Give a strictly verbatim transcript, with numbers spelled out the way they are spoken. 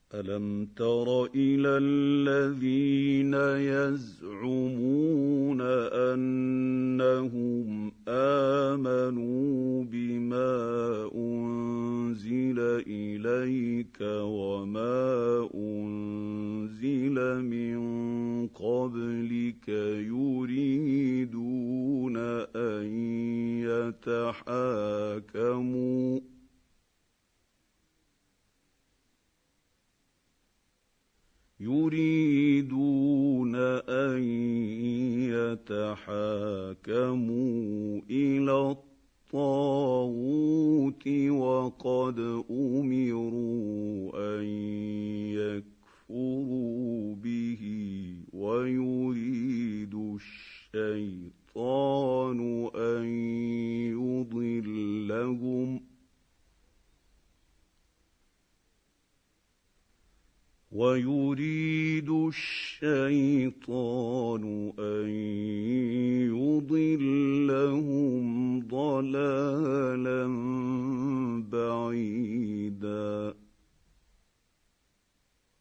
ألم تر إلى الذين يزعمون أنهم آمنوا بما أنزل إليك وما أنزل من قبلك يريدون أن يتحاكموا يريدون أن يتحاكموا إلى الطاغوت وقد أمروا أن يكفروا به ويريد الشيطان أن يضلهم ويريد الشيطان أن